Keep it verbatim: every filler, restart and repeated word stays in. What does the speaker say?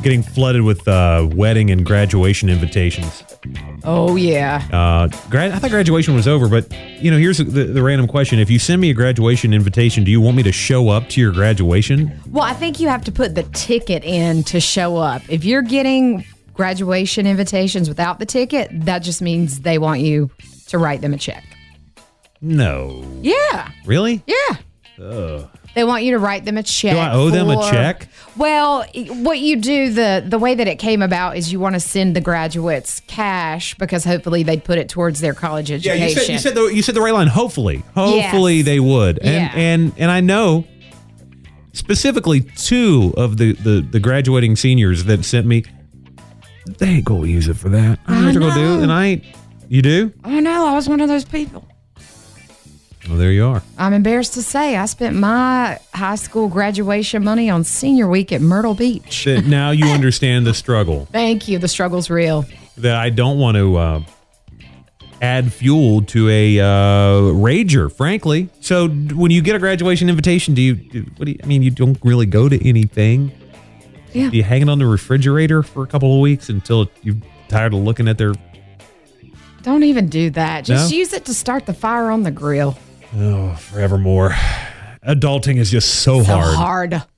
getting flooded with uh, wedding and graduation invitations. Oh, yeah. Uh, gra- I thought graduation was over, but, you know, here's the, the random question. If you send me a graduation invitation, do you want me to show up to your graduation? Well, I think you have to put the ticket in to show up. If you're getting graduation invitations without the ticket, that just means they want you to write them a check. No. Yeah. Really? Yeah. Ugh. They want you to write them a check. Do I owe them a for- check? Well, what you do, the the way that it came about is you want to send the graduates cash because hopefully they'd put it towards their college education. Yeah, you said you said the you said the right line. Hopefully, hopefully Yes. they would. And Yeah. and and I know specifically two of the, the the graduating seniors that sent me. They ain't gonna use it for that. I don't know what they're gonna do, and I ain't. You do? Oh no, I was one of those people. Well, there you are. I'm embarrassed to say I spent my high school graduation money on senior week at Myrtle Beach. That now you understand the struggle. Thank you. The struggle's real. That I don't want to uh, add fuel to a uh, rager, frankly. So when you get a graduation invitation, do you? Do, what do you? I mean, you don't really go to anything. Yeah. Do you hang it on the refrigerator for a couple of weeks until you're tired of looking at their? Don't even do that. Just No? use it to start the fire on the grill. Oh, forevermore. Adulting is just so, So hard. hard.